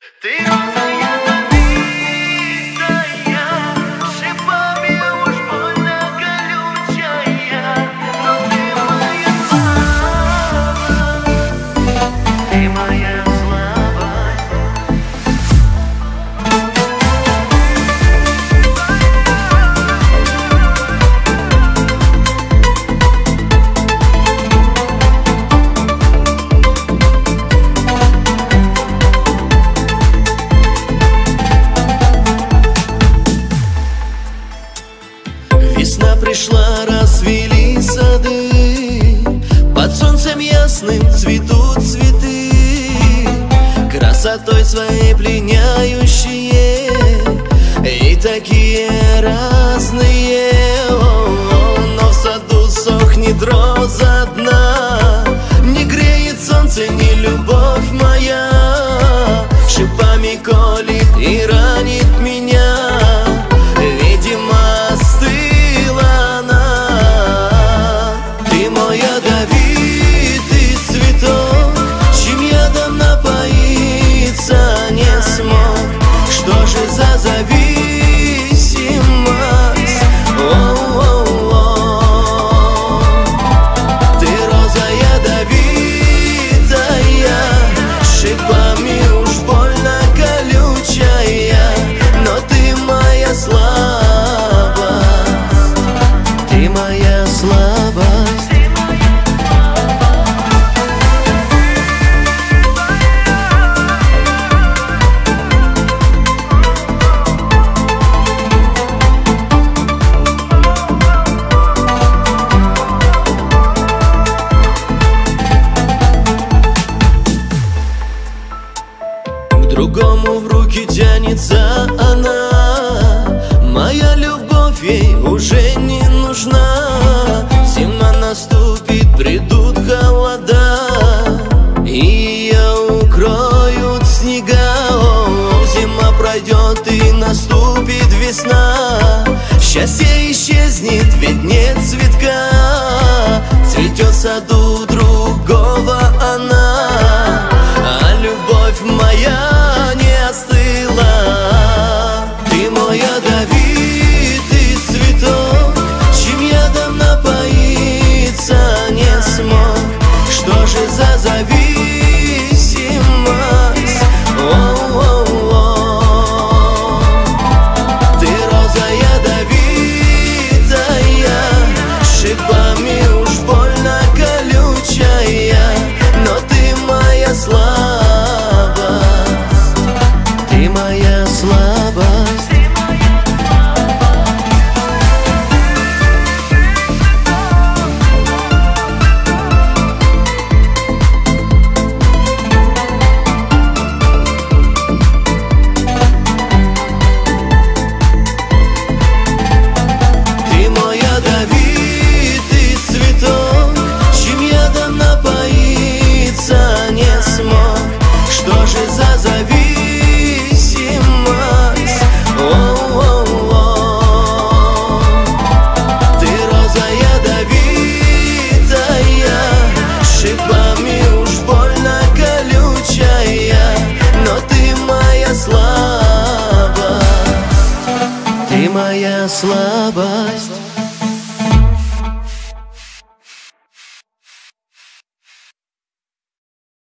Ты роза ядовитая, шипами уж больно колючая, но ты моя слава, ты моя слава. Весна пришла, расцвели сады, под солнцем ясным цветут цветы, красотой своей пленяющие и такие разные. Но в саду сохнет роза одна, не греет солнце, не любовь моя, шипами колит и ранит меня. Видимо, остыла она. Ты мой ядовитый цветок, чьим ядом напоиться не смог. Что же за зависимость? О-о-о. Ты роза ядовитая, шипами уж больно колючая, но ты моя слабость, ты моя слабость. К другому в руки тянется она, моя любовь ей уже не нужна. Зима наступит, придут холода, и ее укроют снега. Зима пройдет и наступит весна, счастье исчезнет, ведь нет цветка. Цветет в саду